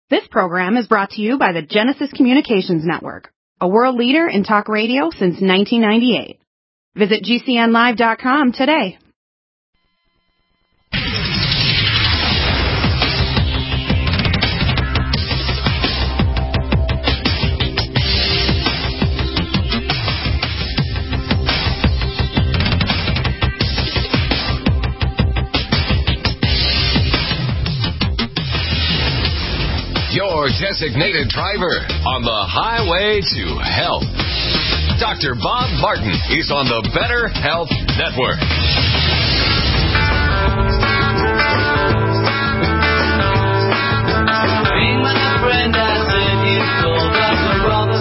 This program is brought to you by the Genesis Communications Network, a world leader in talk radio since 1998. Visit GCNlive.com today. Your designated driver on the highway to health. Dr. Bob Martin is on the Better Health Network. Being my friend, I said you told Dr. Roberts.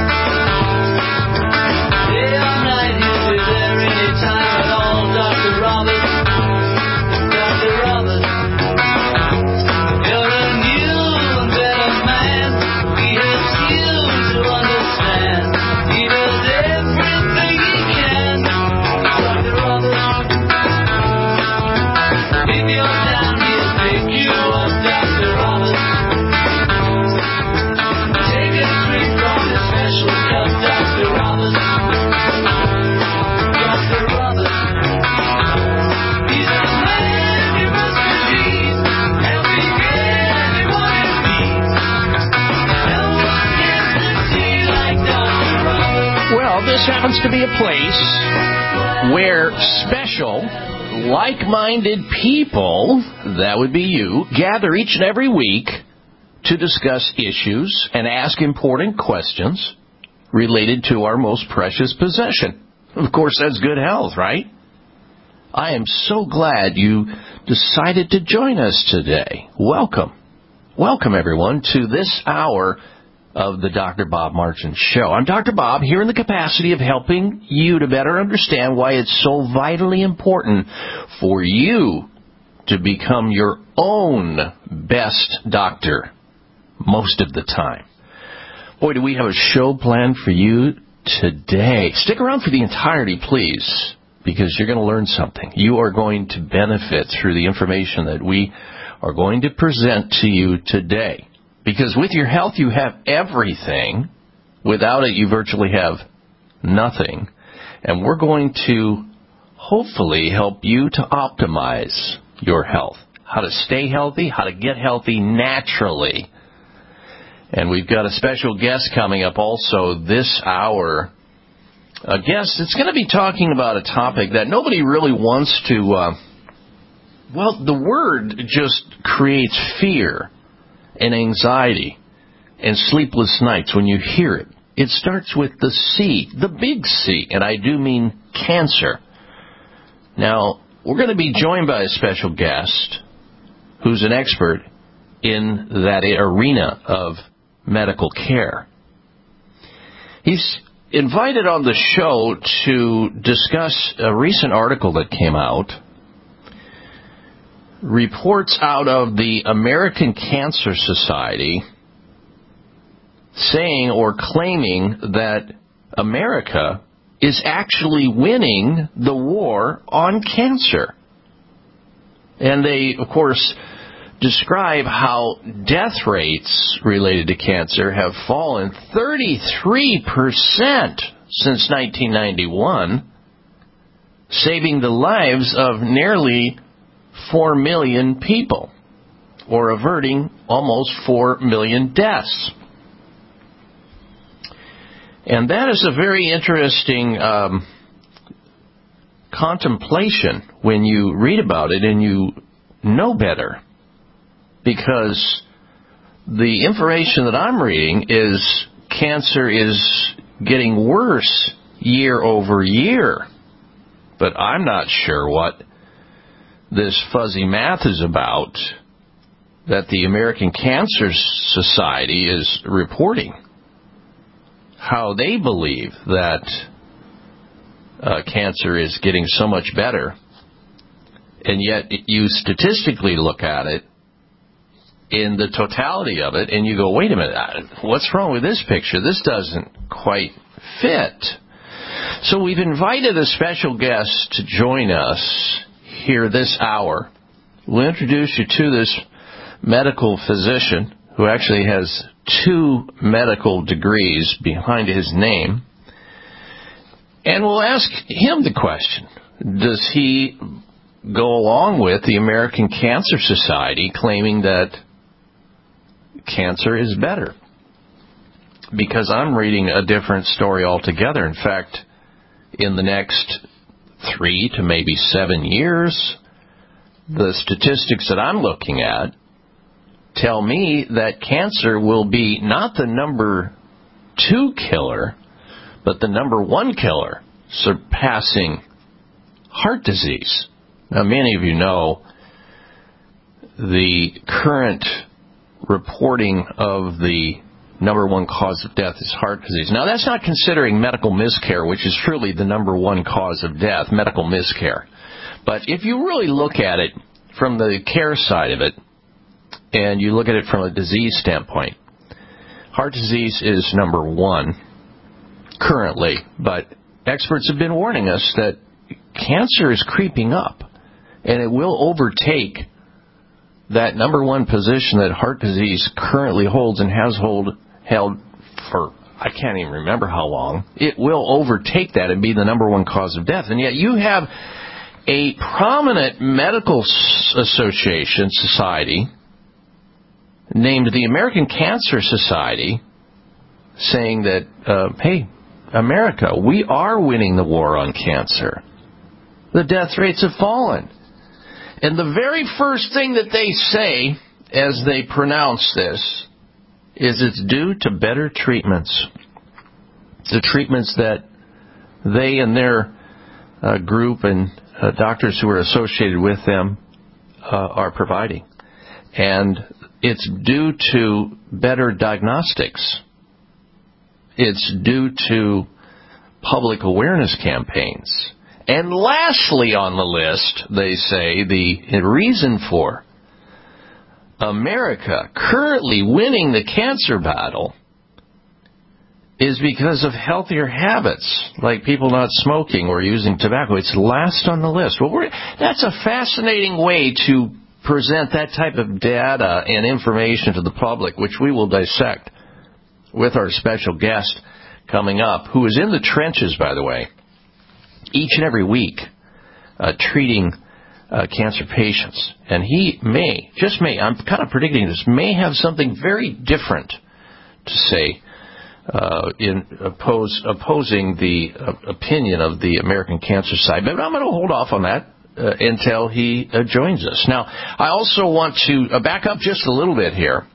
Day or night, he'll be there anytime at all, Dr. Roberts. Dr. Roberts. You're a new and better man. He helps you to understand. He does everything he can. Dr. Roberts. If you're down, he'll pick you up, Dr. Roberts. Take a drink from his special cup, Dr. Roberts. Dr. Roberts. He's a man you must believe, helping anyone in need. No one gets to see like Dr. Roberts. Well, this happens to be a place where special, like-minded people, that would be you, gather each and every week to discuss issues and ask important questions related to our most precious possession. Of course, that's good health, right? I am so glad you decided to join us today. Welcome. Welcome, everyone, to this hour of the Dr. Bob Martin Show. I'm Dr. Bob, here in the capacity of helping you to better understand why it's so vitally important for you to become your own best doctor most of the time. Boy, do we have a show planned for you today. Stick around for the entirety, please, because you're going to learn something. You are going to benefit through the information that we are going to present to you today. Because with your health, you have everything. Without it, you virtually have nothing. And we're going to hopefully help you to optimize your health. How to stay healthy, how to get healthy naturally. And we've got a special guest coming up also this hour. A guest that's going to be talking about a topic that nobody really wants to, well, the word just creates fear and anxiety and sleepless nights when you hear it. It starts with the C, the big C, and I do mean cancer. Now, we're going to be joined by a special guest who's an expert in that arena of medical care. He's invited on the show to discuss a recent article that came out. Reports out of the American Cancer Society saying or claiming that America is actually winning the war on cancer. And they, of course, describe how death rates related to cancer have fallen 33% since 1991, saving the lives of nearly 4 million people, or averting almost 4 million deaths. And that is a very interesting contemplation when you read about it and you know better. Because the information that I'm reading is cancer is getting worse year over year. But I'm not sure what this fuzzy math is about that the American Cancer Society is reporting. How they believe that cancer is getting so much better. And yet you statistically look at it in the totality of it and you go, wait a minute, what's wrong with this picture? This doesn't quite fit. So we've invited a special guest to join us here this hour. We'll introduce you to this medical physician who actually has 2 medical degrees behind his name. And we'll ask him the question. Does he go along with the American Cancer Society claiming that cancer is better? Because I'm reading a different story altogether. In fact, in the next 3 to maybe 7 years, the statistics that I'm looking at tell me that cancer will be not the number 2 killer, but the number 1 killer, surpassing heart disease. Now, many of you know the current reporting of the number 1 cause of death is heart disease. Now, that's not considering medical miscare, which is truly the number 1 cause of death, medical miscare. But if you really look at it from the care side of it, and you look at it from a disease standpoint, heart disease is number 1 currently. But experts have been warning us that cancer is creeping up, and it will overtake that number 1 position that heart disease currently holds and has held for, I can't even remember how long. It will overtake that and be the number 1 cause of death. And yet you have a prominent medical association society named the American Cancer Society saying that, hey, America, we are winning the war on cancer. The death rates have fallen. And the very first thing that they say as they pronounce this is it's due to better treatments. The treatments that they and their group and doctors who are associated with them are providing. And it's due to better diagnostics. It's due to public awareness campaigns. And lastly on the list, they say the reason for America currently winning the cancer battle is because of healthier habits, like people not smoking or using tobacco. It's last on the list. Well, that's a fascinating way to present that type of data and information to the public, which we will dissect with our special guest coming up, who is in the trenches, by the way, each and every week, treating cancer patients. And he may, I'm kind of predicting this, may have something very different to say in opposing the opinion of the American Cancer Society. But I'm going to hold off on that until he joins us. Now, I also want to back up just a little bit here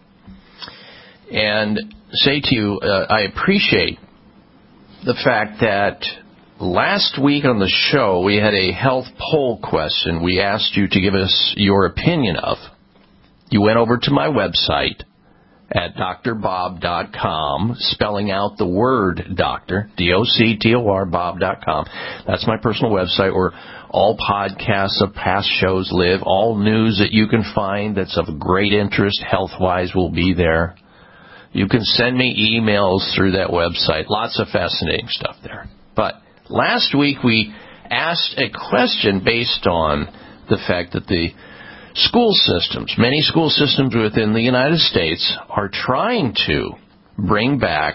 and say to you, I appreciate the fact that last week on the show we had a health poll question we asked you to give us your opinion of. You went over to my website at drbob.com, spelling out the word doctor, D-O-C-T-O-R, bob.com. That's my personal website where all podcasts of past shows live. All news that you can find that's of great interest health-wise will be there. You can send me emails through that website. Lots of fascinating stuff there. But last week we asked a question based on the fact that the school systems, many school systems within the United States, are trying to bring back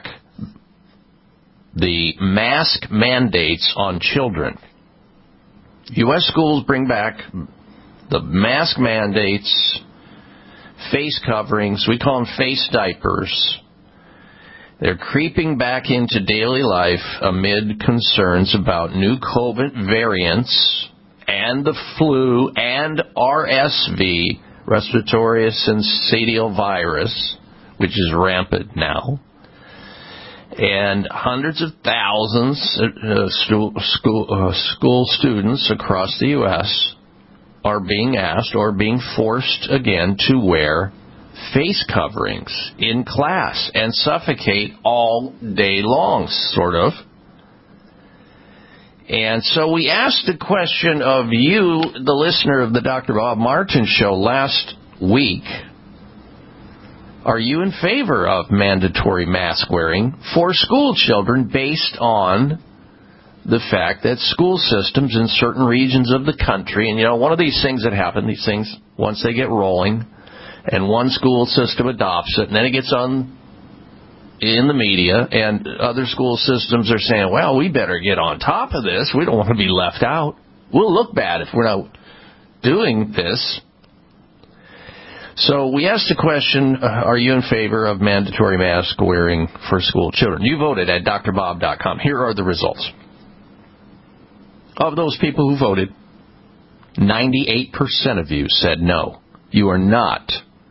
the mask mandates on children. U.S. schools bring back the mask mandates, face coverings, we call them face diapers. They're creeping back into daily life amid concerns about new COVID variants and the flu and RSV, respiratory syncytial virus, which is rampant now. And hundreds of thousands of school students across the U.S. are being asked or being forced again to wear face coverings in class and suffocate all day long, sort of. And so we asked the question of you, the listener of the Dr. Bob Martin Show last week. Are you in favor of mandatory mask wearing for school children based on the fact that school systems in certain regions of the country, and one of these things that happen, these things, once they get rolling, and one school system adopts it, and then it gets on in the media, and other school systems are saying, well, we better get on top of this. We don't want to be left out. We'll look bad if we're not doing this. So we asked the question, are you in favor of mandatory mask wearing for school children? You voted at drbob.com. Here are the results. Of those people who voted, 98% of you said no. You are not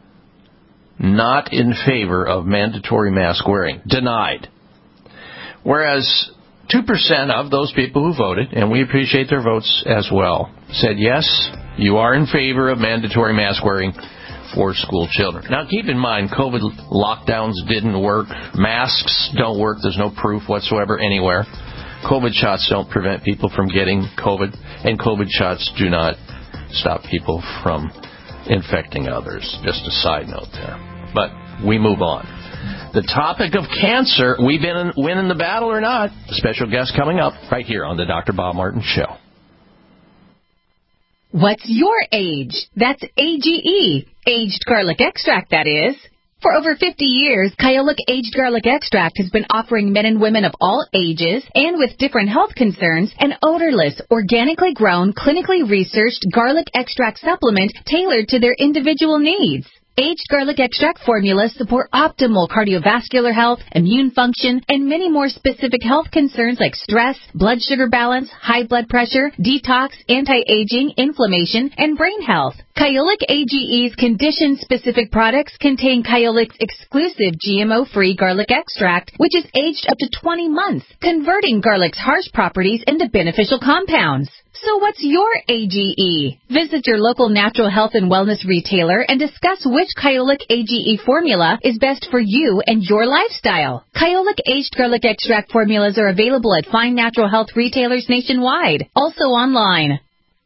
in favor of mandatory mask wearing. Denied. Whereas 2% of those people who voted, and we appreciate their votes as well, said yes, you are in favor of mandatory mask wearing for school children. Now, keep in mind, COVID lockdowns didn't work. Masks don't work. There's no proof whatsoever anywhere. COVID shots don't prevent people from getting COVID, and COVID shots do not stop people from infecting others. Just a side note there. But we move on. The topic of cancer, we've been winning the battle or not? Special guest coming up right here on the Dr. Bob Martin Show. What's your age? That's AGE. Aged garlic extract, that is. For over 50 years, Kyolic Aged Garlic Extract has been offering men and women of all ages and with different health concerns an odorless, organically grown, clinically researched garlic extract supplement tailored to their individual needs. Aged garlic extract formulas support optimal cardiovascular health, immune function, and many more specific health concerns like stress, blood sugar balance, high blood pressure, detox, anti-aging, inflammation, and brain health. Kyolic AGE's condition-specific products contain Kyolic's exclusive GMO-free garlic extract, which is aged up to 20 months, converting garlic's harsh properties into beneficial compounds. So what's your AGE? Visit your local natural health and wellness retailer and discuss which Kyolic AGE formula is best for you and your lifestyle. Kyolic Aged Garlic Extract formulas are available at fine natural health retailers nationwide, also online.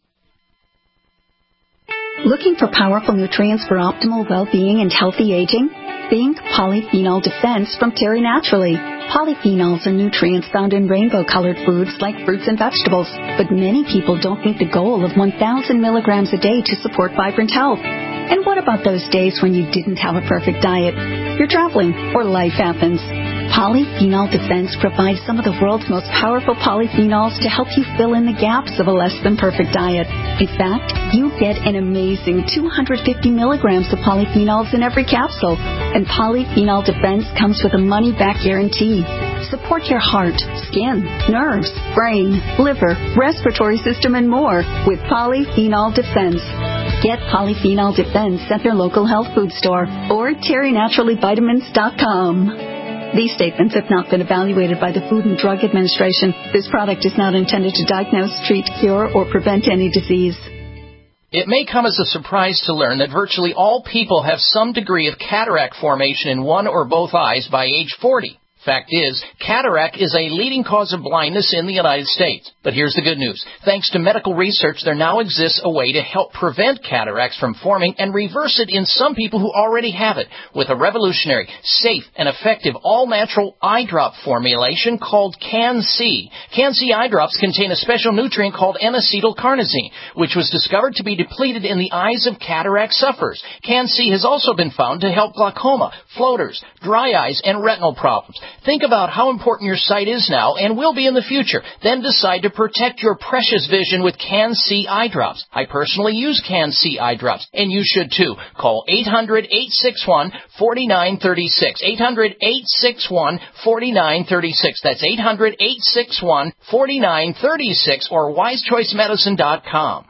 Looking for powerful nutrients for optimal well-being and healthy aging? Think Polyphenol Defense from Terry Naturally. Polyphenols are nutrients found in rainbow-colored foods like fruits and vegetables, but many people don't meet the goal of 1,000 milligrams a day to support vibrant health. And what about those days when you didn't have a perfect diet? You're traveling or life happens. Polyphenol Defense provides some of the world's most powerful polyphenols to help you fill in the gaps of a less-than-perfect diet. In fact, you get an amazing 250 milligrams of polyphenols in every capsule. And Polyphenol Defense comes with a money-back guarantee. Support your heart, skin, nerves, brain, liver, respiratory system, and more with Polyphenol Defense. Get Polyphenol Defense at their local health food store or TerryNaturallyVitamins.com. These statements have not been evaluated by the Food and Drug Administration. This product is not intended to diagnose, treat, cure, or prevent any disease. It may come as a surprise to learn that virtually all people have some degree of cataract formation in one or both eyes by age 40. Fact is, cataract is a leading cause of blindness in the United States. But here's the good news. Thanks to medical research, there now exists a way to help prevent cataracts from forming and reverse it in some people who already have it with a revolutionary, safe, and effective all-natural eye drop formulation called Can-C. Can-C eye drops contain a special nutrient called N-acetylcarnosine, which was discovered to be depleted in the eyes of cataract sufferers. Can-C has also been found to help glaucoma, floaters, dry eyes, and retinal problems. Think about how important your sight is now and will be in the future. Then decide to protect your precious vision with Can-C eye drops. I personally use Can-C eye drops, and you should too. Call 800-861-4936. 800-861-4936. That's 800-861-4936 or wisechoicemedicine.com.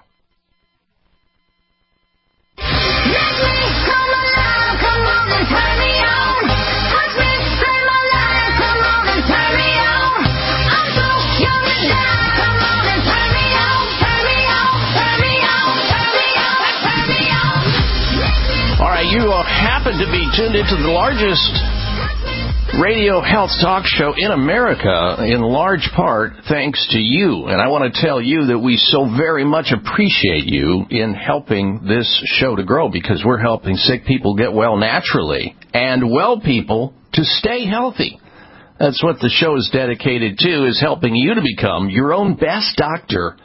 You happen to be tuned into the largest radio health talk show in America, in large part thanks to you. And I want to tell you that we so very much appreciate you in helping this show to grow, because we're helping sick people get well naturally and well people to stay healthy. That's what the show is dedicated to, is helping you to become your own best doctor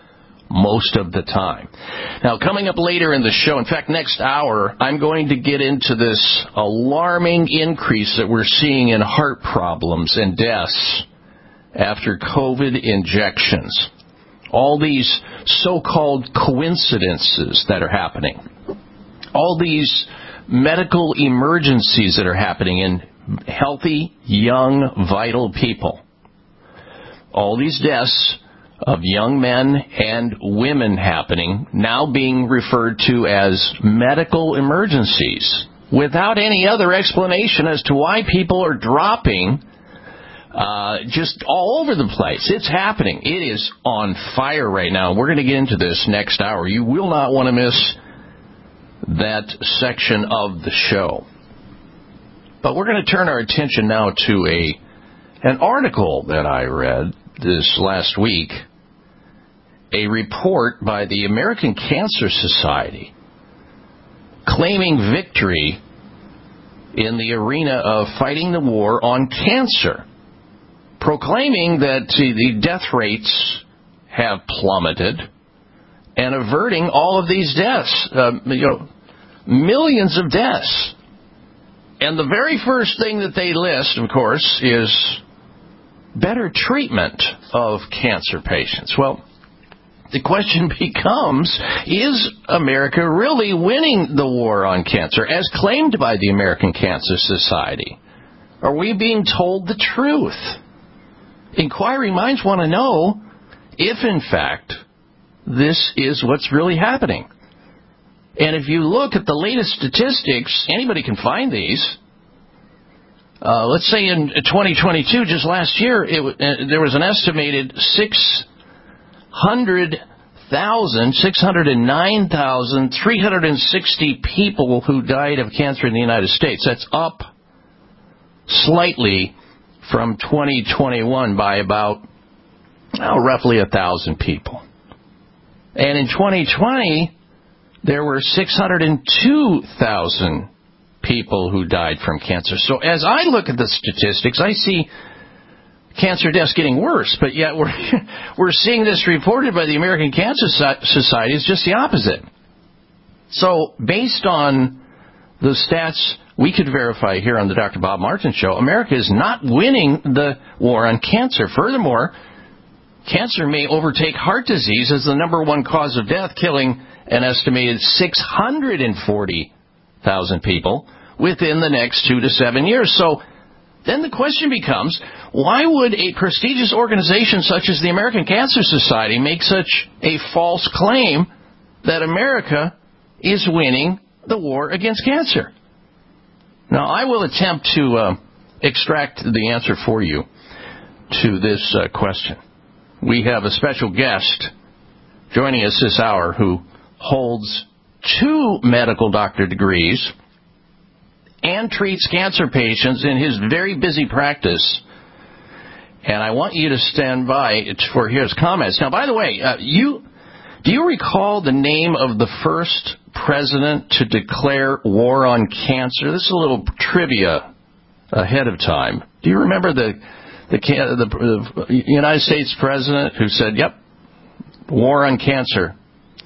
most of the time. Now, coming up later in the show, in fact, next hour, I'm going to get into this alarming increase that we're seeing in heart problems and deaths after COVID injections. All these so-called coincidences that are happening. All these medical emergencies that are happening in healthy, young, vital people. All these deaths of young men and women happening, now being referred to as medical emergencies, without any other explanation as to why people are dropping just all over the place. It's happening. It is on fire right now. We're going to get into this next hour. You will not want to miss that section of the show. But we're going to turn our attention now to an article that I read this last week, a report by the American Cancer Society claiming victory in the arena of fighting the war on cancer, proclaiming that the death rates have plummeted and averting all of these deaths, millions of deaths. And the very first thing that they list, of course, is better treatment of cancer patients. Well, the question becomes, is America really winning the war on cancer as claimed by the American Cancer Society? Are we being told the truth? Inquiring minds want to know if, in fact, this is what's really happening. And if you look at the latest statistics, anybody can find these. Let's say in 2022, just last year, there was an estimated 609,360 people who died of cancer in the United States. That's up slightly from 2021 by about roughly 1,000 people. And in 2020, there were 602,000 people who died from cancer. So as I look at the statistics, I see cancer deaths getting worse, but yet we're seeing this reported by the American Cancer Society is just the opposite. So based on the stats we could verify here on the Dr. Bob Martin Show, America is not winning the war on cancer. Furthermore, cancer may overtake heart disease as the number one cause of death, killing an estimated 640,000 people within the next 2 to 7 years. So then the question becomes, why would a prestigious organization such as the American Cancer Society make such a false claim that America is winning the war against cancer? Now, I will attempt to extract the answer for you to this question. We have a special guest joining us this hour who holds 2 medical doctor degrees and treats cancer patients in his very busy practice. And I want you to stand by for his comments. Now, by the way, do you recall the name of the first president to declare war on cancer? This is a little trivia ahead of time. Do you remember the United States president who said, yep, war on cancer?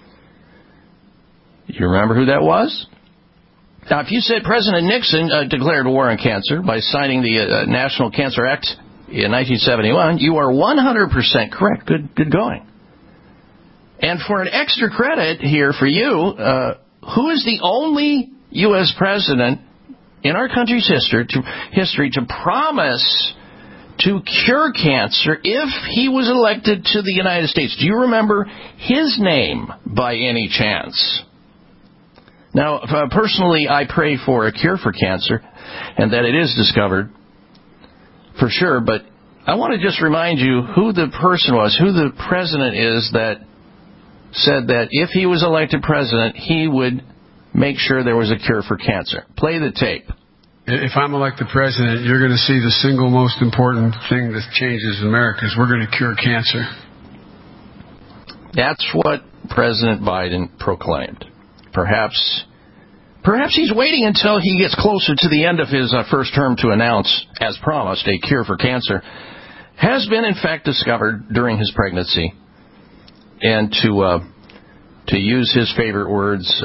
You remember who that was? Now, if you said President Nixon declared war on cancer by signing the National Cancer Act in 1971, you are 100% correct. Good going. And for an extra credit here for you, who is the only U.S. president in our country's history to promise to cure cancer if he was elected to the United States? Do you remember his name by any chance? Now, personally, I pray for a cure for cancer and that it is discovered for sure, but I want to just remind you who the person was, who the president is that said that if he was elected president, he would make sure there was a cure for cancer. Play the tape. If I'm elected president, you're going to see the single most important thing that changes in America is we're going to cure cancer. That's what President Biden proclaimed. Perhaps he's waiting until he gets closer to the end of his first term to announce, as promised, a cure for cancer has been in fact discovered during his pregnancy. and to use his favorite words,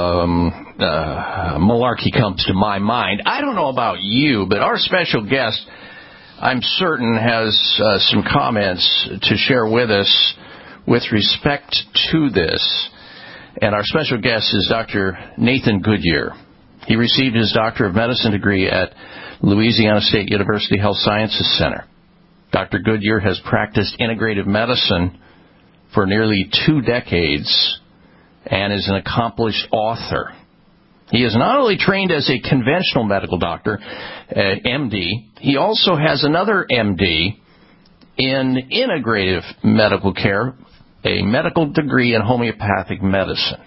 malarkey comes to my mind. I don't know about you, but our special guest, I'm certain, has some comments to share with us with respect to this. And our special guest is Dr. Nathan Goodyear. He received his Doctor of Medicine degree at Louisiana State University Health Sciences Center. Dr. Goodyear has practiced integrative medicine for nearly 2 decades and is an accomplished author. He is not only trained as a conventional medical doctor, MD, he also has another MD in integrative medical care, a medical degree in homeopathic medicine.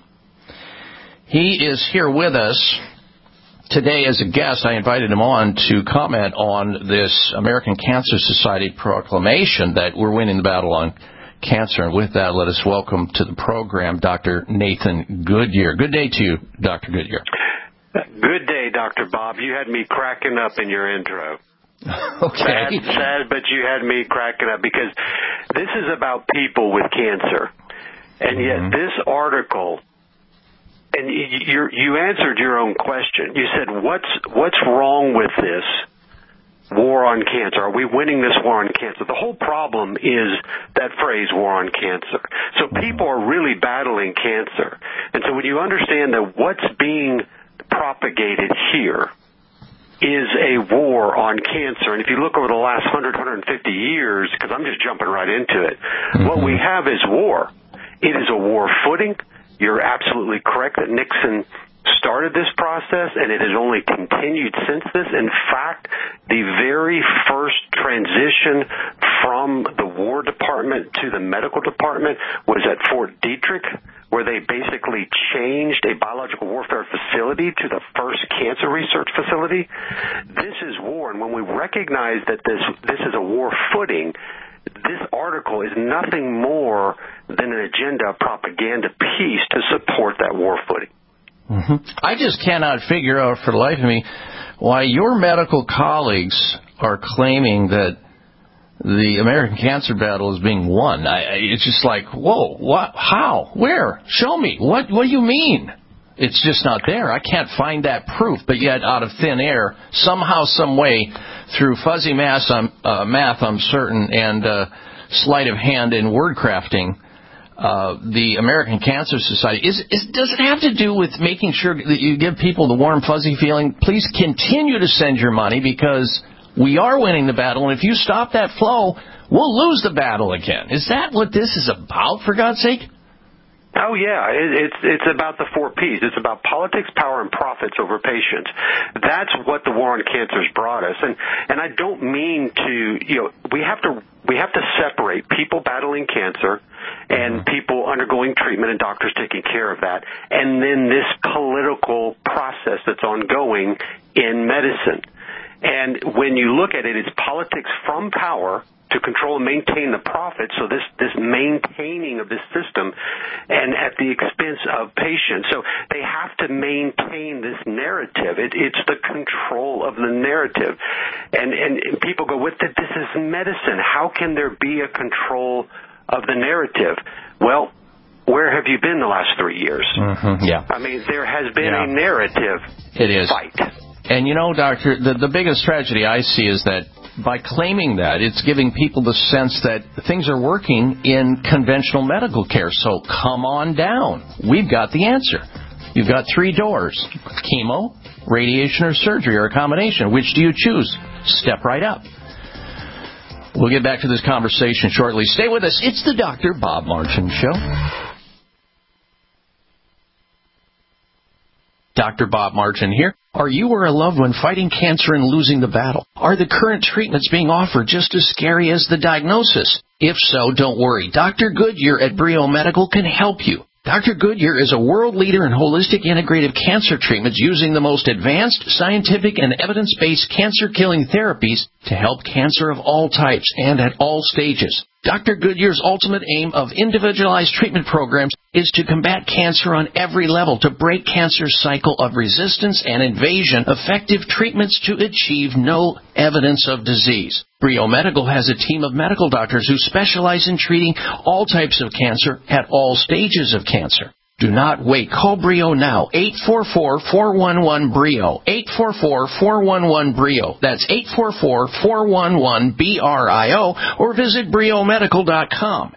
He is here with us today as a guest. I invited him on to comment on this American Cancer Society proclamation that we're winning the battle on cancer. And with that, let us welcome to the program Dr. Nathan Goodyear. Good day to you, Dr. Goodyear. Good day, Dr. Bob. You had me cracking up in your intro. Okay. Sad, but you had me cracking up because this is about people with cancer. And yet this article, and you answered your own question. You said, what's wrong with this war on cancer? Are we winning this war on cancer? The whole problem is that phrase, war on cancer. So people are really battling cancer. And so when you understand that what's being propagated here is a war on cancer, and if you look over the last 100, 150 years, because I'm just jumping right into it, what we have is war. It is a war footing. You're absolutely correct that Nixon started this process, and it has only continued since this. In fact, the very first transition from the War Department to the medical department was at Fort Detrick, where they basically changed a biological warfare facility to the first cancer research facility. This is war, and when we recognize that this is a war footing, this article is nothing more than an agenda propaganda piece to support that war footing. I just cannot figure out for the life of me why your medical colleagues are claiming that the American cancer battle is being won. It's just like, whoa, what? How? Where? Show me. What do you mean? It's just not there. I can't find that proof. But yet, out of thin air, somehow, some way, through fuzzy math, I'm certain, and sleight of hand in word crafting, the American Cancer Society, does it have to do with making sure that you give people the warm, fuzzy feeling? Please continue to send your money because we are winning the battle, and if you stop that flow, we'll lose the battle again. Is that what this is about, for God's sake? Oh, yeah. It's about the 4 Ps. It's about politics, power, and profits over patients. That's what the war on cancer has brought us. And I don't mean to, we have to separate people battling cancer and people undergoing treatment and doctors taking care of that, and then this political process that's ongoing in medicine. And when you look at it, it's politics from power to control and maintain the profit, so this maintaining of this system, and at the expense of patients. So they have to maintain this narrative. It's the control of the narrative. And people go, this is medicine. How can there be a control of the narrative? Well, where have you been the last 3 years? Yeah. I mean, there has been a narrative fight. And Doctor, the biggest tragedy I see is that by claiming that, it's giving people the sense that things are working in conventional medical care. So come on down. We've got the answer. You've got 3 doors: chemo, radiation, or surgery, or a combination. Which do you choose? Step right up. We'll get back to this conversation shortly. Stay with us. It's the Dr. Bob Martin Show. Dr. Bob Martin here. Are you or a loved one fighting cancer and losing the battle? Are the current treatments being offered just as scary as the diagnosis? If so, don't worry. Dr. Goodyear at Brio Medical can help you. Dr. Goodyear is a world leader in holistic integrative cancer treatments using the most advanced scientific and evidence-based cancer-killing therapies to help cancer of all types and at all stages. Dr. Goodyear's ultimate aim of individualized treatment programs is to combat cancer on every level, to break cancer's cycle of resistance and invasion, effective treatments to achieve no evidence of disease. Brio Medical has a team of medical doctors who specialize in treating all types of cancer at all stages of cancer. Do not wait. Call Brio now. 844-411-BRIO. 844-411-BRIO. That's 844-411-BRIO. Or visit briomedical.com.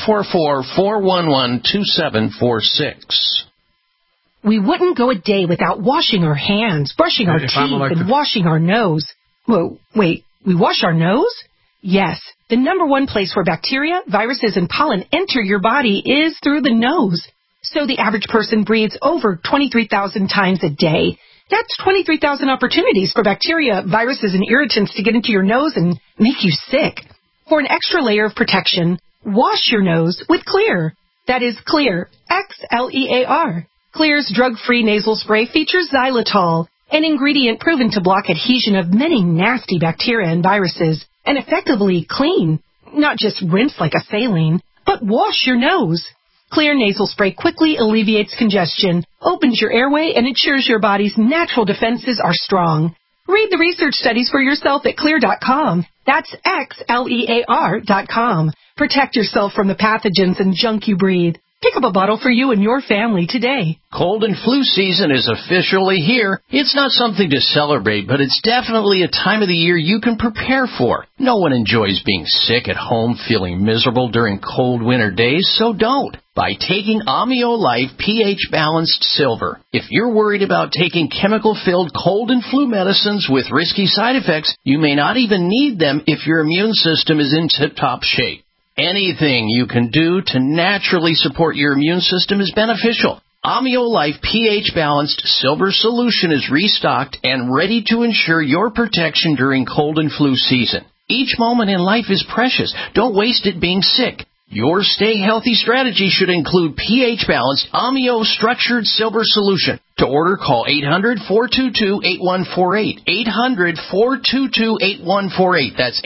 844-411-2746. We wouldn't go a day without washing our hands, brushing our teeth, and washing our nose. Whoa, wait, we wash our nose? Yes. The number one place where bacteria, viruses, and pollen enter your body is through the nose. So the average person breathes over 23,000 times a day. That's 23,000 opportunities for bacteria, viruses, and irritants to get into your nose and make you sick. For an extra layer of protection, wash your nose with Xlear. That is Xlear, Xlear. Xlear's drug-free nasal spray features xylitol, an ingredient proven to block adhesion of many nasty bacteria and viruses, and effectively clean. Not just rinse like a saline, but wash your nose. Xlear nasal spray quickly alleviates congestion, opens your airway, and ensures your body's natural defenses are strong. Read the research studies for yourself at Xlear.com. That's Xlear.com. Protect yourself from the pathogens and junk you breathe. Pick up a bottle for you and your family today. Cold and flu season is officially here. It's not something to celebrate, but it's definitely a time of the year you can prepare for. No one enjoys being sick at home, feeling miserable during cold winter days, so don't. By taking Amio Life pH-balanced silver. If you're worried about taking chemical-filled cold and flu medicines with risky side effects, you may not even need them if your immune system is in tip-top shape. Anything you can do to naturally support your immune system is beneficial. Amio Life pH-balanced silver solution is restocked and ready to ensure your protection during cold and flu season. Each moment in life is precious. Don't waste it being sick. Your stay healthy strategy should include pH-balanced Amio structured silver solution. To order, call 800-422-8148. 800-422-8148. That's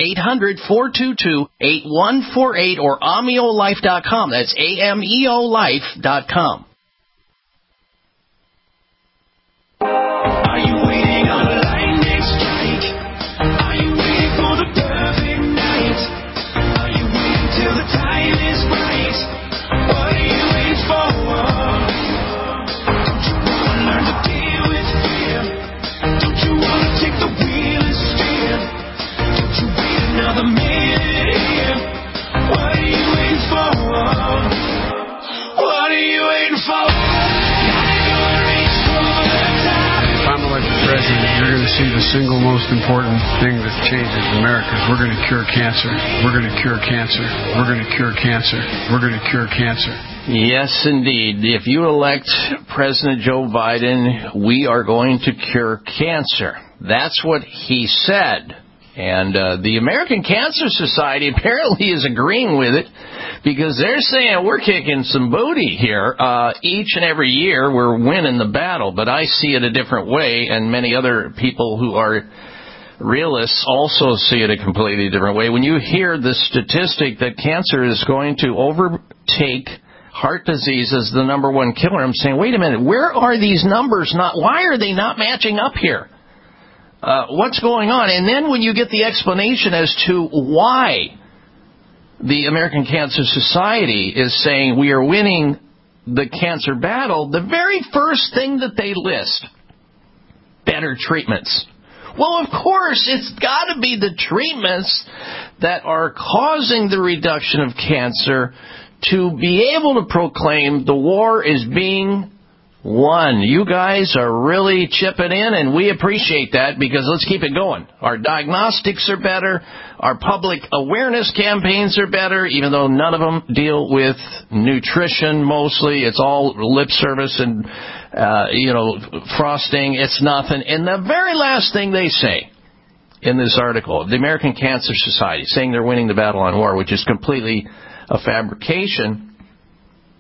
800-422-8148 or AmioLife.com. That's AMEOLife.com. Are you waiting on a lightning strike? Are you waiting for the perfect night? Are you waiting till the time is right? What are you waiting for? Don't you want to learn to deal with fear? Don't you want to take the wheel and steer? Don't you wait another minute here? What are you waiting for? What are you waiting for? I'm elected president, you're going to see the single most important thing that changes America. We're going to cure cancer. We're going to cure cancer. We're going to cure cancer. We're going to cure cancer. Yes, indeed. If you elect President Joe Biden, we are going to cure cancer. That's what he said. And the American Cancer Society apparently is agreeing with it because they're saying we're kicking some booty here. Each and every year we're winning the battle, but I see it a different way, and many other people who are realists also see it a completely different way. When you hear the statistic that cancer is going to overtake heart disease as the number one killer, I'm saying, wait a minute, where are these numbers why are they not matching up here? What's going on? And then when you get the explanation as to why the American Cancer Society is saying we are winning the cancer battle, the very first thing that they list, better treatments. Well, of course, it's got to be the treatments that are causing the reduction of cancer to be able to proclaim the war is being won. You guys are really chipping in, and we appreciate that because let's keep it going. Our diagnostics are better. Our public awareness campaigns are better, even though none of them deal with nutrition mostly. It's all lip service and, frosting. It's nothing. And the very last thing they say in this article, the American Cancer Society, saying they're winning the battle on war, which is completely a fabrication,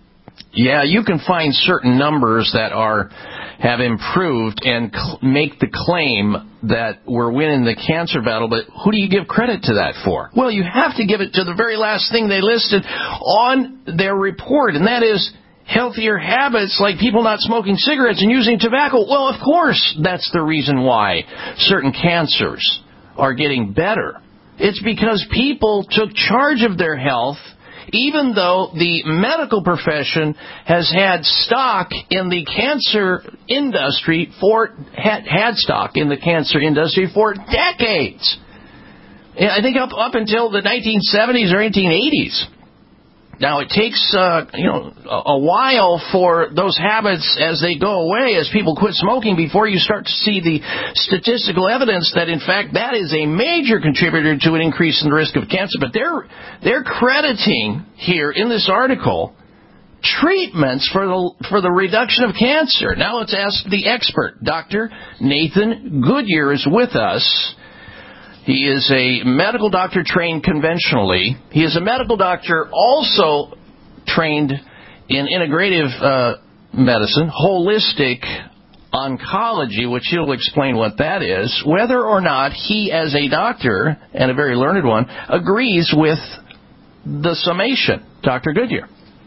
Yeah, you can find certain numbers that have improved and make the claim that we're winning the cancer battle, but who do you give credit to that for? Well, you have to give it to the very last thing they listed on their report, and that is healthier habits like people not smoking cigarettes and using tobacco. Well, of course, that's the reason why certain cancers are getting better. It's because people took charge of their health, even though the medical profession has had stock in the cancer industry had stock in the cancer industry for decades. I think up until the 1970s or 1880s. Now, it takes a while for those habits, as they go away, as people quit smoking, before you start to see the statistical evidence that, in fact, that is a major contributor to an increase in the risk of cancer. But they're crediting here in this article treatments for the reduction of cancer. Now let's ask the expert. Dr. Nathan Goodyear is with us. He is a medical doctor trained conventionally. He is a medical doctor also trained in integrative medicine, holistic oncology, which he'll explain what that is, whether or not he, as a doctor, and a very learned one, agrees with the summation. Dr. Goodyear.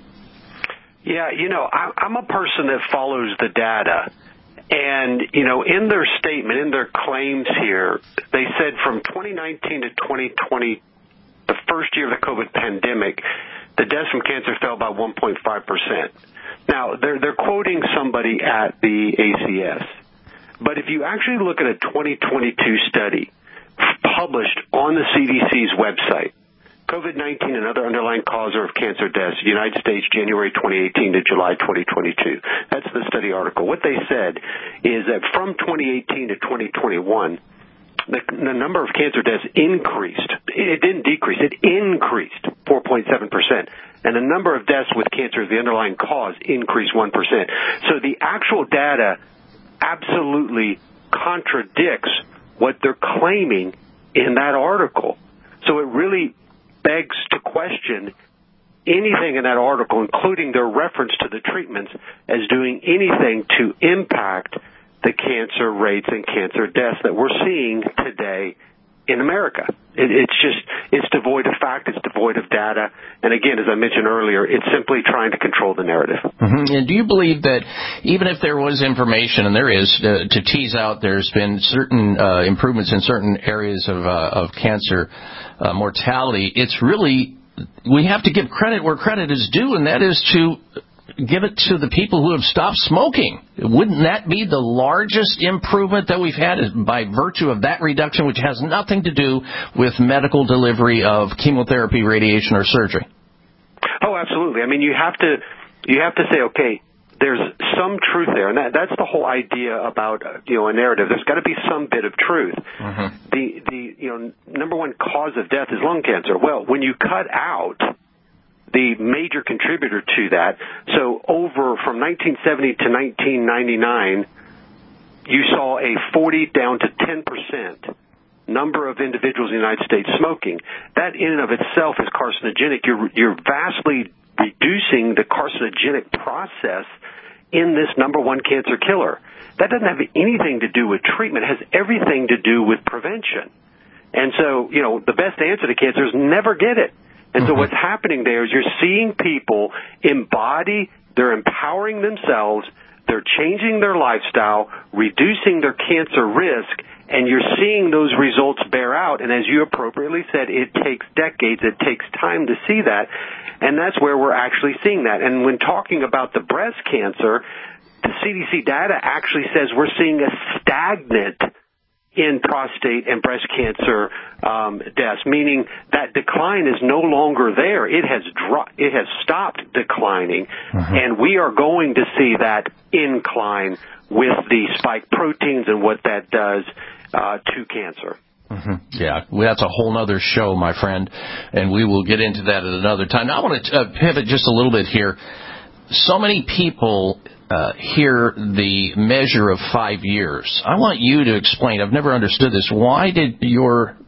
Yeah, I'm a person that follows the data. And, in their statement, in their claims here, they said from 2019 to 2020, the first year of the COVID pandemic, the deaths from cancer fell by 1.5%. Now, they're quoting somebody at the ACS. But if you actually look at a 2022 study published on the CDC's website, COVID-19 and other underlying causes of cancer deaths, United States, January 2018 to July 2022. That's the study article. What they said is that from 2018 to 2021, the number of cancer deaths increased. It didn't decrease. It increased 4.7%. And the number of deaths with cancer, the underlying cause, increased 1%. So the actual data absolutely contradicts what they're claiming in that article. So it really begs to question anything in that article, including their reference to the treatments, as doing anything to impact the cancer rates and cancer deaths that we're seeing today in America. It's devoid of fact, it's devoid of data, and again, as I mentioned earlier, it's simply trying to control the narrative. Mm-hmm. And do you believe that even if there was information, and there is, to tease out, there's been certain improvements in certain areas of cancer mortality, it's really, we have to give credit where credit is due, and that is to give it to the people who have stopped smoking. Wouldn't that be the largest improvement that we've had by virtue of that reduction, which has nothing to do with medical delivery of chemotherapy, radiation, or surgery? Oh, absolutely. I mean, you have to say, okay, there's some truth there, and that's the whole idea about a narrative. There's got to be some bit of truth. Mm-hmm. The number one cause of death is lung cancer. Well, when you cut out the major contributor to that, so over from 1970 to 1999, you saw a 40 down to 10% number of individuals in the United States smoking. That in and of itself is carcinogenic. You're vastly reducing the carcinogenic process in this number one cancer killer. That doesn't have anything to do with treatment. It has everything to do with prevention. And so, the best answer to cancer is never get it. And so what's happening there is you're seeing people they're empowering themselves, they're changing their lifestyle, reducing their cancer risk, and you're seeing those results bear out. And as you appropriately said, it takes decades, it takes time to see that, and that's where we're actually seeing that. And when talking about the breast cancer, the CDC data actually says we're seeing a stagnant in prostate and breast cancer deaths, meaning that decline is no longer there. It has stopped declining, and we are going to see that incline with the spike proteins and what that does to cancer. Mm-hmm. Yeah, well, that's a whole other show, my friend, and we will get into that at another time. Now, I want to pivot just a little bit here. So many people hear the measure of 5 years. I want you to explain. I've never understood this. Why did your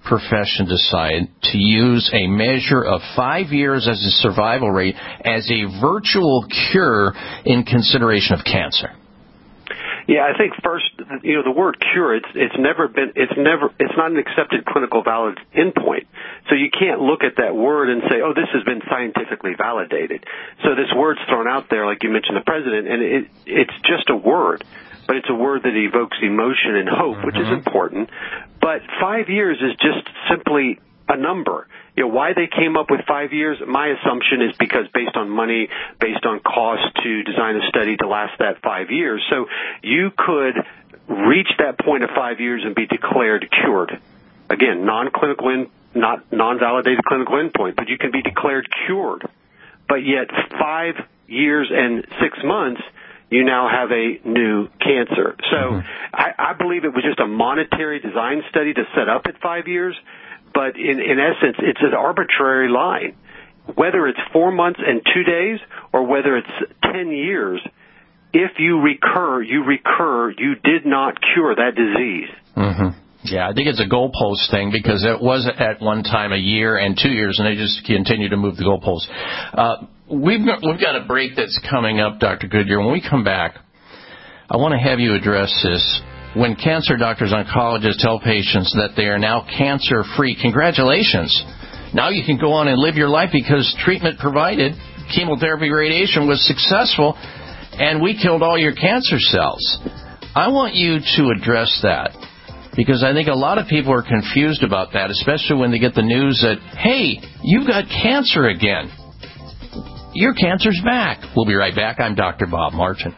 profession decide to use a measure of 5 years as a survival rate as a virtual cure in consideration of cancer? Yeah, I think first, the word cure, it's not an accepted clinical valid endpoint. So you can't look at that word and say, oh, this has been scientifically validated. So this word's thrown out there, like you mentioned, the president, and it's just a word. But it's a word that evokes emotion and hope, which is important. But 5 years is just simply a number. Why they came up with 5 years, my assumption is because based on money, based on cost to design a study to last that 5 years. So you could reach that point of 5 years and be declared cured. Again, non-validated clinical endpoint, but you can be declared cured. But yet 5 years and 6 months, you now have a new cancer. So I believe it was just a monetary design study to set up at 5 years. But in essence, it's an arbitrary line. Whether it's 4 months and 2 days or whether it's 10 years, if you recur, you did not cure that disease. Yeah, I think it's a goalpost thing because it was at one time a year and 2 years, and they just continue to move the goalposts. We've got a break that's coming up, Dr. Goodyear. When we come back, I want to have you address this. When cancer doctors, oncologists tell patients that they are now cancer-free, congratulations. Now you can go on and live your life because treatment provided, chemotherapy, radiation was successful, and we killed all your cancer cells. I want you to address that because I think a lot of people are confused about that, especially when they get the news that, hey, you've got cancer again. Your cancer's back. We'll be right back. I'm Dr. Bob Martin.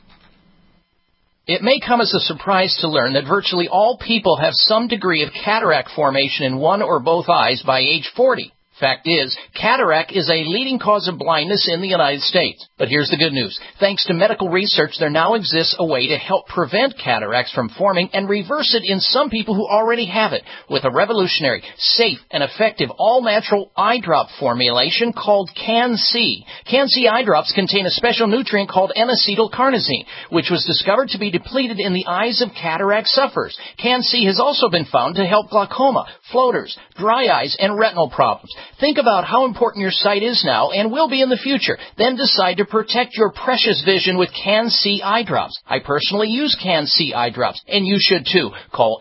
It may come as a surprise to learn that virtually all people have some degree of cataract formation in one or both eyes by age 40. Fact is, cataract is a leading cause of blindness in the United States. But here's the good news. Thanks to medical research, there now exists a way to help prevent cataracts from forming and reverse it in some people who already have it with a revolutionary, safe, and effective all-natural eye drop formulation called Can-C. Can-C eye drops contain a special nutrient called N-acetylcarnosine, which was discovered to be depleted in the eyes of cataract sufferers. Can-C has also been found to help glaucoma, floaters, dry eyes, and retinal problems. Think about how important your sight is now and will be in the future. Then decide to protect your precious vision with Can-C eye drops. I personally use Can-C eye drops, and you should too. Call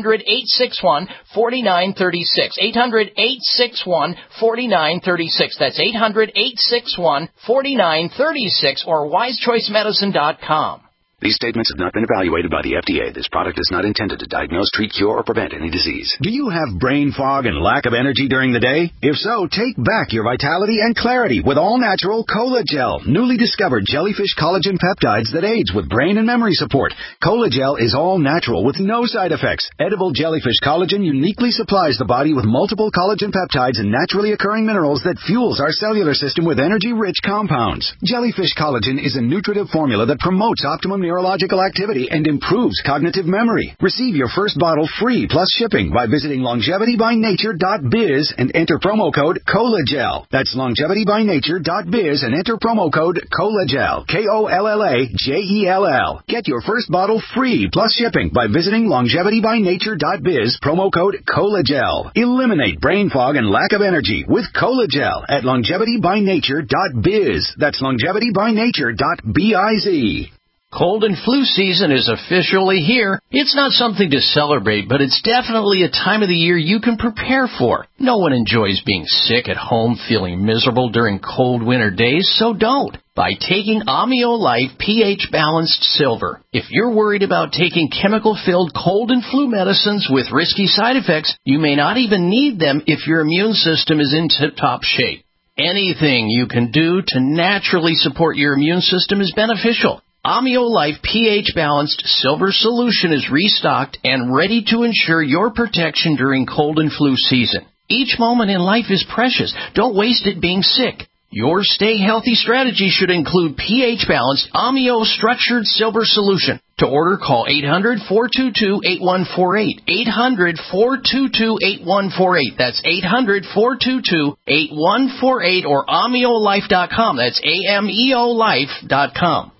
800-861-4936. 800-861-4936. That's 800-861-4936 or wisechoicemedicine.com. These statements have not been evaluated by the FDA. This product is not intended to diagnose, treat, cure, or prevent any disease. Do you have brain fog and lack of energy during the day? If so, take back your vitality and clarity with all-natural Cola-Gel, newly discovered jellyfish collagen peptides that aids with brain and memory support. Cola-Gel is all-natural with no side effects. Edible jellyfish collagen uniquely supplies the body with multiple collagen peptides and naturally occurring minerals that fuels our cellular system with energy-rich compounds. Jellyfish collagen is a nutritive formula that promotes optimum neurological activity and improves cognitive memory. Receive your first bottle free plus shipping by visiting longevitybynature.biz and enter promo code COLAGEL. That's longevitybynature.biz and enter promo code COLAGEL. KOLLAGEL. Get your first bottle free plus shipping by visiting longevitybynature.biz, promo code COLAGEL. Eliminate brain fog and lack of energy with Cola-Gel at longevitybynature.biz. That's longevitybynature.biz. Cold and flu season is officially here. It's not something to celebrate, but it's definitely a time of the year you can prepare for. No one enjoys being sick at home, feeling miserable during cold winter days, so don't. By taking Amio Life pH Balanced Silver. If you're worried about taking chemical-filled cold and flu medicines with risky side effects, you may not even need them if your immune system is in tip-top shape. Anything you can do to naturally support your immune system is beneficial. Amio Life pH Balanced Silver Solution is restocked and ready to ensure your protection during cold and flu season. Each moment in life is precious. Don't waste it being sick. Your stay healthy strategy should include pH Balanced Amio Structured Silver Solution. To order, call 800-422-8148. 800-422-8148. That's 800-422-8148 or AmioLife.com. That's AMEOLife.com.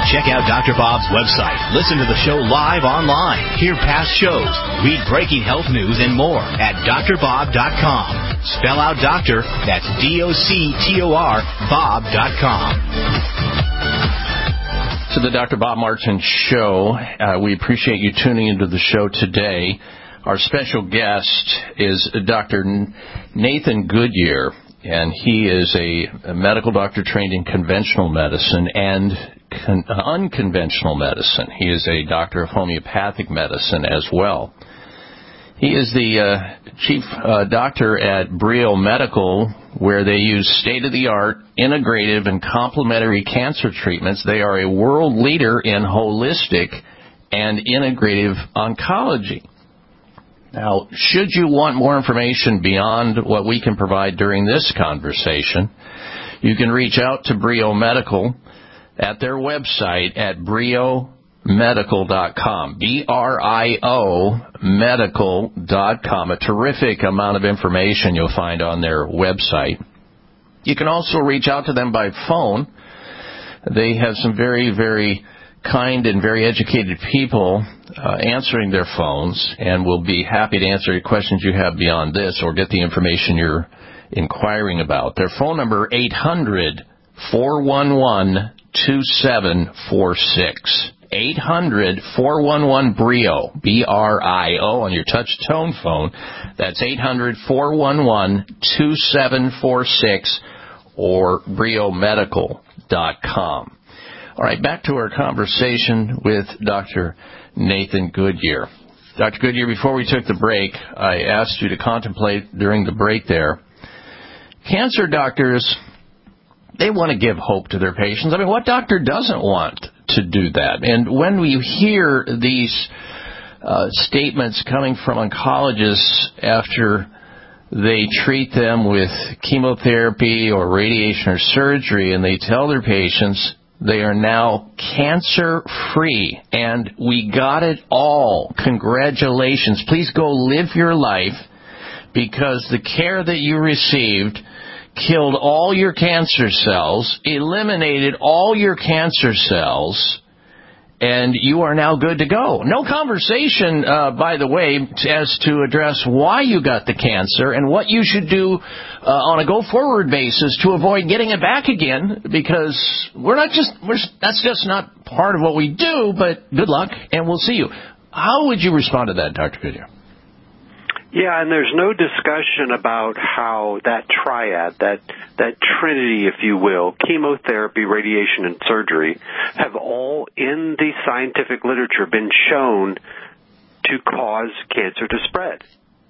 Check out Dr. Bob's website. Listen to the show live online. Hear past shows. Read breaking health news and more at drbob.com. Spell out doctor. That's DOCTOR Bob.com. To the Dr. Bob Martin Show. We appreciate you tuning into the show today. Our special guest is Dr. Nathan Goodyear, and he is a medical doctor trained in conventional medicine and unconventional medicine. He is a doctor of homeopathic medicine as well. He is the chief doctor at Brio Medical, where they use state-of-the-art, integrative, and complementary cancer treatments. They are a world leader in holistic and integrative oncology. Now, should you want more information beyond what we can provide during this conversation, you can reach out to Brio Medical at their website at briomedical.com, BRIO medical.com. A terrific amount of information you'll find on their website. You can also reach out to them by phone. They have some very, very kind and very educated people answering their phones, and will be happy to answer any questions you have beyond this or get the information you're inquiring about. Their phone number, 800-411-2746. 800-411-BRIO, B-R-I-O, on your touch-tone phone. That's 800-411-2746 or briomedical.com. All right, back to our conversation with Dr. Nathan Goodyear. Dr. Goodyear, before we took the break, I asked you to contemplate during the break there. Cancer doctors, they want to give hope to their patients. I mean, what doctor doesn't want to do that? And when we hear these statements coming from oncologists after they treat them with chemotherapy or radiation or surgery, and they tell their patients they are now cancer-free, and we got it all. Congratulations. Please go live your life, because the care that you received killed all your cancer cells, eliminated all your cancer cells, and you are now good to go. No conversation, by the way, as to address why you got the cancer and what you should do on a go-forward basis to avoid getting it back again, because that's just not part of what we do, but good luck, and we'll see you. How would you respond to that, Dr. Goodyear? Yeah, and there's no discussion about how that triad, that trinity, if you will, chemotherapy, radiation, and surgery, have all in the scientific literature been shown to cause cancer to spread.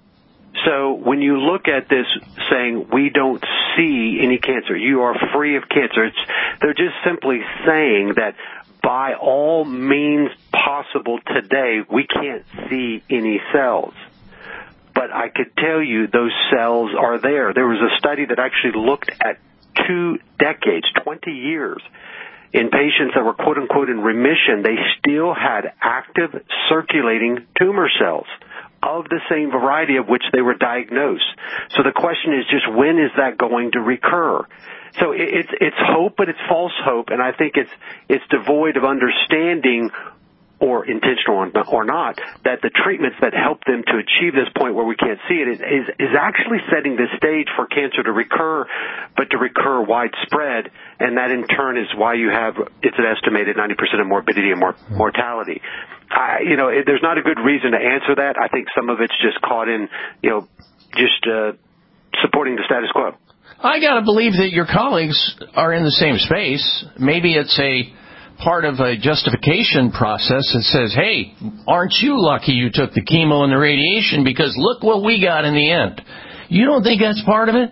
So when you look at this saying we don't see any cancer, you are free of cancer, they're just simply saying that by all means possible today, we can't see any cells. But I could tell you those cells are there. There was a study that actually looked at 2 decades, 20 years, in patients that were quote-unquote in remission. They still had active circulating tumor cells of the same variety of which they were diagnosed. So the question is just, when is that going to recur? So it's hope, but it's false hope, and I think it's devoid of understanding, or intentional or not, that the treatments that help them to achieve this point where we can't see it is actually setting the stage for cancer to recur, but to recur widespread, and that in turn is why you have, it's an estimated 90% of morbidity and mortality. There's not a good reason to answer that. I think some of it's just caught in, just supporting the status quo. I got to believe that your colleagues are in the same space. Maybe it's a part of a justification process that says, hey, aren't you lucky you took the chemo and the radiation, because look what we got in the end. You don't think that's part of it?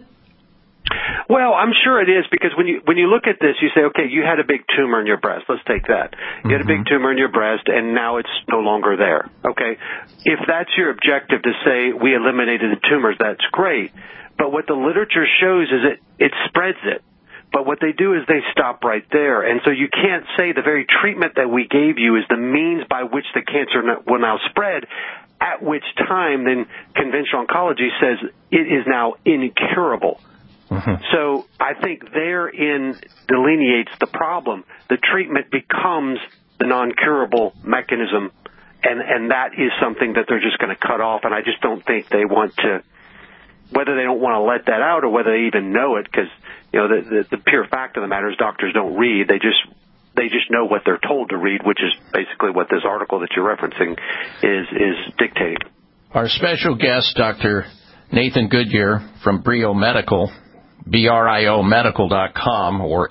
Well, I'm sure it is, because when you look at this, you say, okay, you had a big tumor in your breast. Let's take that. You had a big tumor in your breast, and now it's no longer there. Okay? If that's your objective, to say we eliminated the tumors, that's great. But what the literature shows is it spreads it. But what they do is they stop right there. And so you can't say the very treatment that we gave you is the means by which the cancer will now spread, at which time then conventional oncology says it is now incurable. So I think therein delineates the problem. The treatment becomes the non-curable mechanism, and that is something that they're just going to cut off, and I just don't think they want to, whether they don't want to let that out or whether they even know it, because the pure fact of the matter is doctors don't read. They just know what they're told to read, which is basically what this article that you're referencing is dictating. Our special guest, Dr. Nathan Goodyear from Brio Medical, BRIOmedical.com, or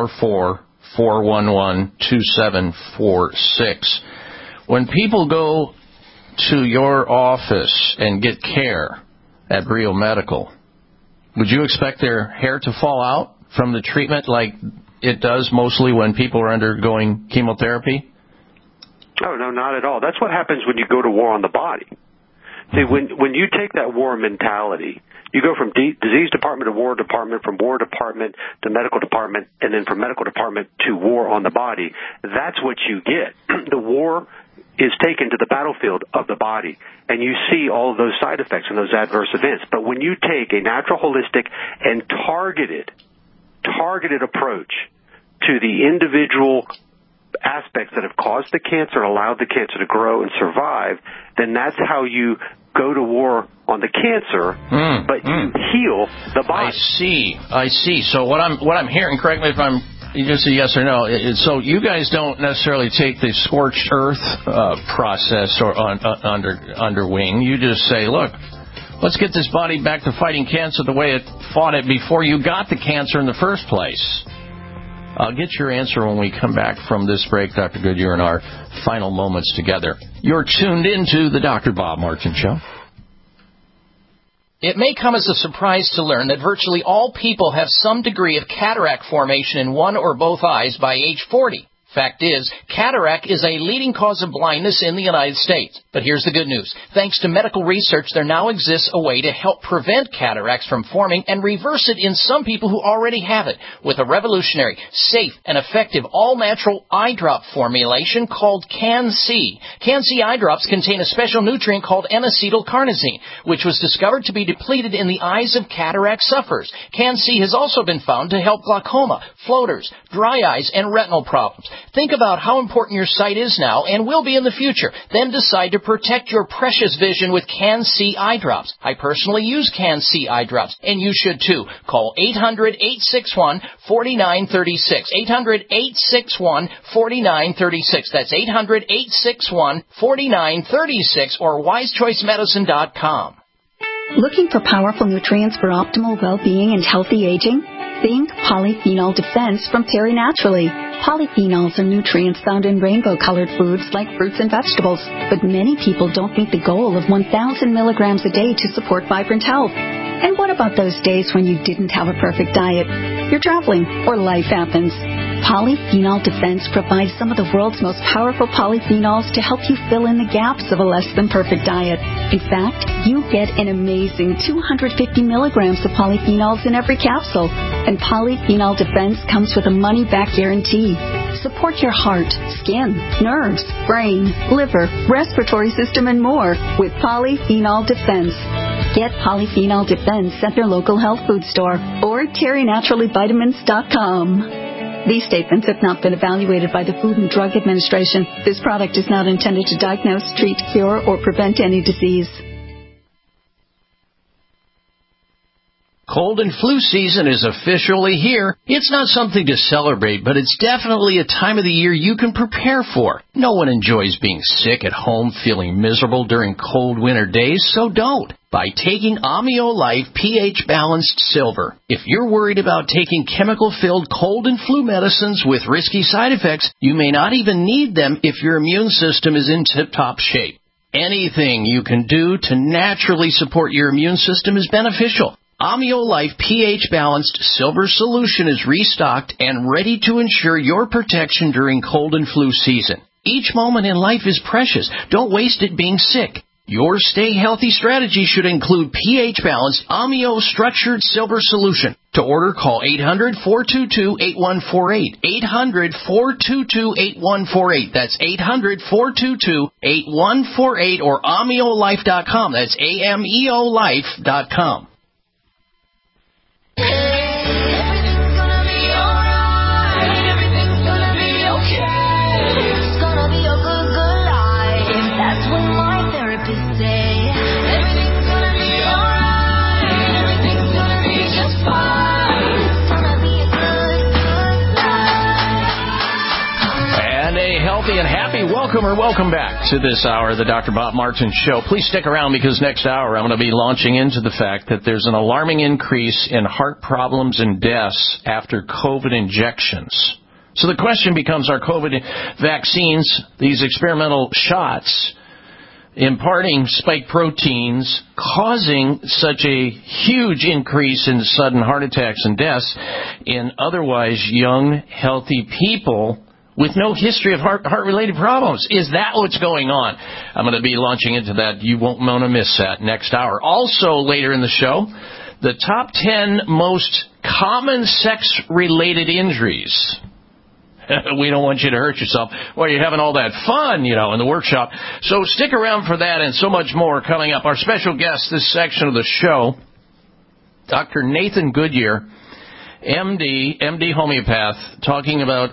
844-411-2746. When people go to your office and get care at Brio Medical, would you expect their hair to fall out from the treatment like it does mostly when people are undergoing chemotherapy? Oh, no, not at all. That's what happens when you go to war on the body. See, when you take that war mentality, you go from disease department to war department, from war department to medical department, and then from medical department to war on the body. That's what you get. The war is taken to the battlefield of the body, and you see all of those side effects and those adverse events. But when you take a natural, holistic, and targeted approach to the individual aspects that have caused the cancer, allowed the cancer to grow and survive, then that's how you go to war on the cancer, but you heal the body. I see. So what I'm hearing, correct me if I'm just a yes or no. So you guys don't necessarily take the scorched earth process or under wing. You just say, look, let's get this body back to fighting cancer the way it fought it before you got the cancer in the first place. I'll get your answer when we come back from this break, Dr. Goodyear, in our final moments together. You're tuned into the Dr. Bob Martin Show. It may come as a surprise to learn that virtually all people have some degree of cataract formation in one or both eyes by age 40. Fact is, cataract is a leading cause of blindness in the United States. But here's the good news. Thanks to medical research, there now exists a way to help prevent cataracts from forming and reverse it in some people who already have it with a revolutionary, safe, and effective all-natural eye drop formulation called Can-C. Can-C eye drops contain a special nutrient called N-acetylcarnosine, which was discovered to be depleted in the eyes of cataract sufferers. Can-C has also been found to help glaucoma, floaters, dry eyes, and retinal problems. Think about how important your sight is now and will be in the future. Then decide to protect your precious vision with Can-C eye drops. I personally use Can-C eye drops, and you should too. Call 800-861-4936. 800-861-4936. That's 800-861-4936 or wisechoicemedicine.com. Looking for powerful nutrients for optimal well-being and healthy aging? Think Polyphenol Defense from Terry Naturally. Polyphenols are nutrients found in rainbow-colored foods like fruits and vegetables, but many people don't meet the goal of 1,000 milligrams a day to support vibrant health. And what about those days when you didn't have a perfect diet? You're traveling or life happens. Polyphenol Defense provides some of the world's most powerful polyphenols to help you fill in the gaps of a less-than-perfect diet. In fact, you get an amazing 250 milligrams of polyphenols in every capsule. And Polyphenol Defense comes with a money-back guarantee. Support your heart, skin, nerves, brain, liver, respiratory system, and more with Polyphenol Defense. Get Polyphenol Defense at your local health food store or TerryNaturallyVitamins.com. These statements have not been evaluated by the Food and Drug Administration. This product is not intended to diagnose, treat, cure, or prevent any disease. Cold and flu season is officially here. It's not something to celebrate, but it's definitely a time of the year you can prepare for. No one enjoys being sick at home, feeling miserable during cold winter days, so don't. By taking Amio Life pH-balanced silver. If you're worried about taking chemical-filled cold and flu medicines with risky side effects, you may not even need them if your immune system is in tip-top shape. Anything you can do to naturally support your immune system is beneficial. Amio Life pH-balanced silver solution is restocked and ready to ensure your protection during cold and flu season. Each moment in life is precious. Don't waste it being sick. Your stay healthy strategy should include pH-balanced Amio structured silver solution. To order, call 800-422-8148. 800-422-8148. That's 800-422-8148 or AmioLife.com. That's AMEOLife.com. healthy and happy. Welcome back to this hour of the Dr. Bob Martin Show. Please stick around because next hour I'm going to be launching into the fact that there's an alarming increase in heart problems and deaths after COVID injections. So the question becomes, are COVID vaccines, these experimental shots, imparting spike proteins, causing such a huge increase in sudden heart attacks and deaths in otherwise young, healthy people with no history of heart-related problems? Is that what's going on? I'm going to be launching into that. You won't want to miss that next hour. Also, later in the show, the top 10 most common sex-related injuries. We don't want you to hurt yourself while you're having all that fun, in the workshop. So stick around for that and so much more coming up. Our special guest this section of the show, Dr. Nathan Goodyear, MD homeopath, talking about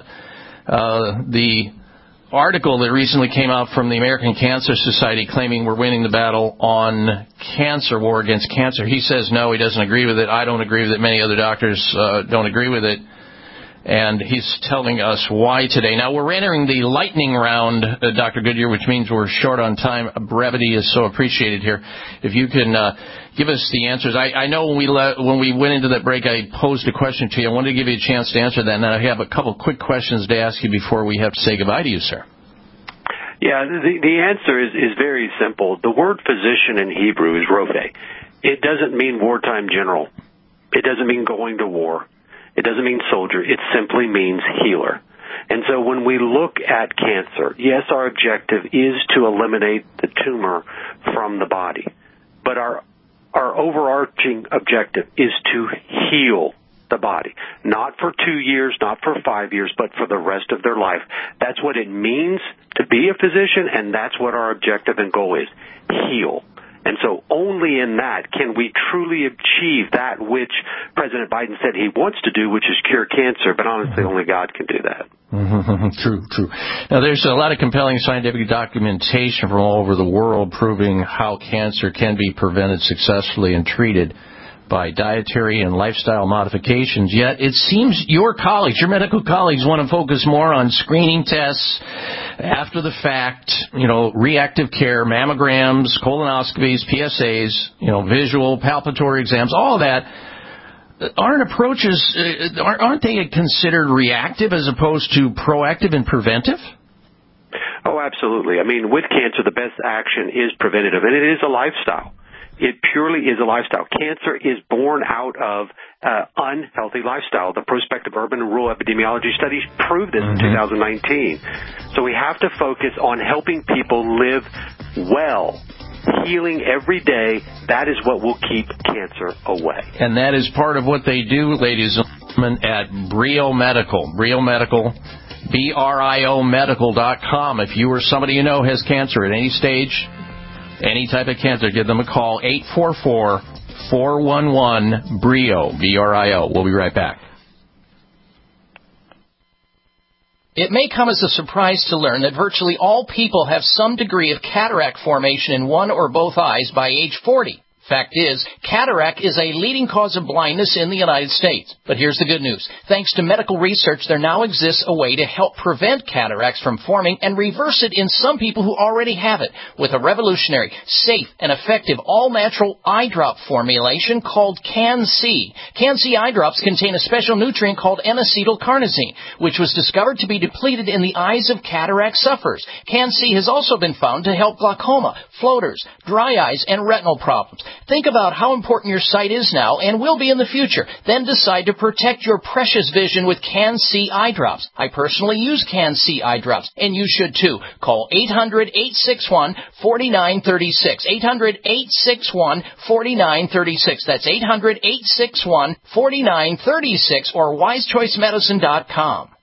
the article that recently came out from the American Cancer Society claiming we're winning the battle on cancer, war against cancer. He says no, he doesn't agree with it. I don't agree with it. Many other doctors don't agree with it. And he's telling us why today. Now, we're entering the lightning round, Dr. Goodyear, which means we're short on time. Brevity is so appreciated here. If you can give us the answers. I know when we went into that break, I posed a question to you. I wanted to give you a chance to answer that, and I have a couple quick questions to ask you before we have to say goodbye to you, sir. Yeah, the answer is very simple. The word physician in Hebrew is rophe. It doesn't mean wartime general. It doesn't mean going to war. It doesn't mean soldier. It simply means healer. And so when we look at cancer, yes, our objective is to eliminate the tumor from the body. But our overarching objective is to heal the body. Not for 2 years, not for 5 years, but for the rest of their life. That's what it means to be a physician, and that's what our objective and goal is, heal. And so only in that can we truly achieve that which President Biden said he wants to do, which is cure cancer. But honestly, only God can do that. True. Now, there's a lot of compelling scientific documentation from all over the world proving how cancer can be prevented successfully and treated by dietary and lifestyle modifications. Yet it seems your medical colleagues want to focus more on screening tests after the fact, reactive care, mammograms, colonoscopies, PSAs, visual, palpatory exams, all that. Aren't they considered reactive as opposed to proactive and preventive? Oh, absolutely. I mean, with cancer, the best action is preventative, and it is a lifestyle. It purely is a lifestyle. Cancer is born out of unhealthy lifestyle. The prospective urban and rural epidemiology studies proved this in 2019. So we have to focus on helping people live well, healing every day. That is what will keep cancer away. And that is part of what they do, ladies and gentlemen, at Brio Medical. Brio Medical, BRIOmedical.com. If you or somebody you know has cancer at any stage, any type of cancer, give them a call, 844-411-BRIO, B-R-I-O. We'll be right back. It may come as a surprise to learn that virtually all people have some degree of cataract formation in one or both eyes by age 40. Fact is, cataract is a leading cause of blindness in the United States. But here's the good news. Thanks to medical research, there now exists a way to help prevent cataracts from forming and reverse it in some people who already have it with a revolutionary, safe, and effective all-natural eye drop formulation called Can-C. Can-C eye drops contain a special nutrient called N-acetylcarnosine, which was discovered to be depleted in the eyes of cataract sufferers. Can-C has also been found to help glaucoma, floaters, dry eyes, and retinal problems. Think about how important your sight is now and will be in the future. Then decide to protect your precious vision with Can-C eye drops. I personally use Can-C eye drops, and you should too. Call 800-861-4936. 800-861-4936. That's 800-861-4936 or wisechoicemedicine.com.